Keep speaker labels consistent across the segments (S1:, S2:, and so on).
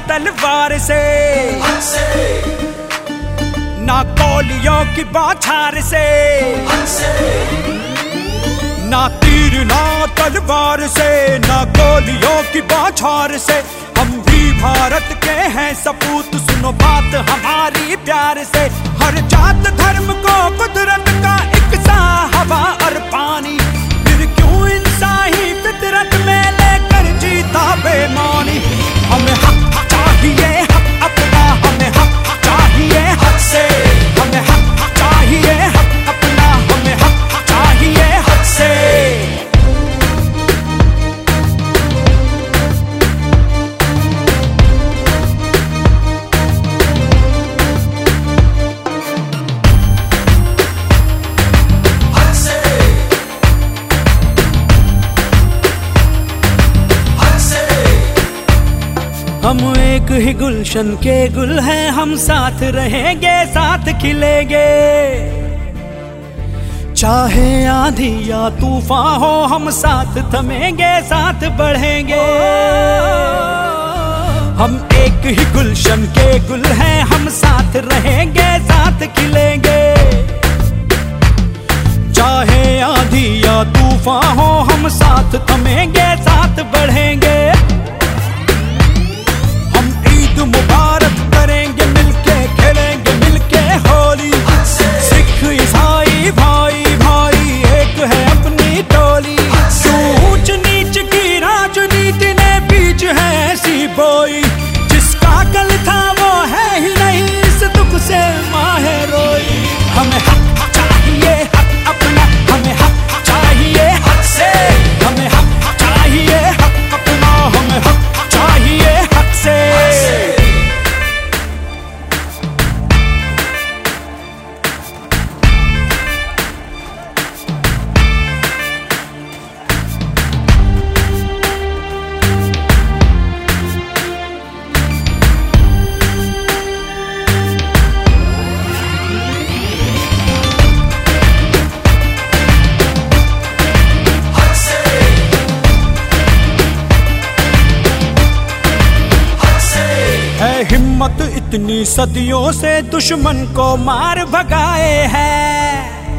S1: तलवार से, ना गोलियों की बौछार से, ना तीर ना तलवार से, ना गोलियों की बौछार से। हम भी भारत के हैं सपूत, सुनो बात हमारी प्यार से। हर जात धर्म को कुदरत का एक सा हवा और पानी, फिर क्यों इंसानी फितरत में लेकर जीता बेमानी। हमें हक चाहिए, हक अपना, हमें हक चाहिए हक से, हमें हक चाहिए हक अपना, हमें हक चाहिए हक से। हम एक ही गुलशन के गुल हैं, हम साथ रहेंगे साथ खिलेंगे। चाहे आंधी या तूफान हो हम साथ थमेंगे साथ बढ़ेंगे। हम एक ही गुलशन के गुल हैं, हम साथ रहेंगे साथ खिलेंगे। चाहे आंधी या तूफान हो हम साथ थमेंगे साथ बढ़ेंगे। मुबारक करेंगे मिलके, खेलेंगे मिलके होली। सिख ईसाई भाई भाई एक है अपनी टोली। ऊंच नीच की राजनीति ने बीच है ऐसी बोई, जिसका कल था वो है ही नहीं, इस दुख से माहे रोई। हमें हक चाहिए हक अपना, हमें हक चाहिए हक से, हमें हक चाहिए हक अपना, हमें हक चाहिए हक से। हिम्मत इतनी सदियों से दुश्मन को मार भगाए हैं।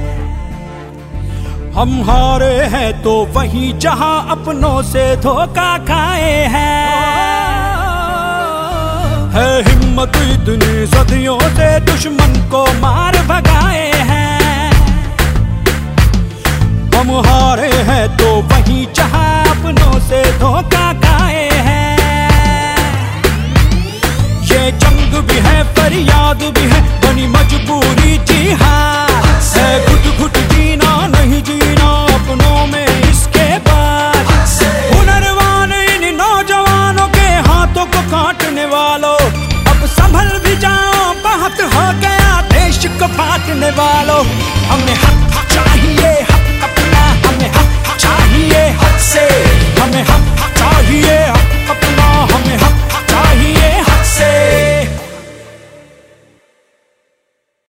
S1: हम हारे हैं तो वहीं जहां अपनों से धोखा खाए हैं। है हिम्मत इतनी सदियों से दुश्मन को मार भगाए हैं। हम हारे हैं तो वहीं जहां अपनों से धोखा खाए हैं। ये जंग भी है पर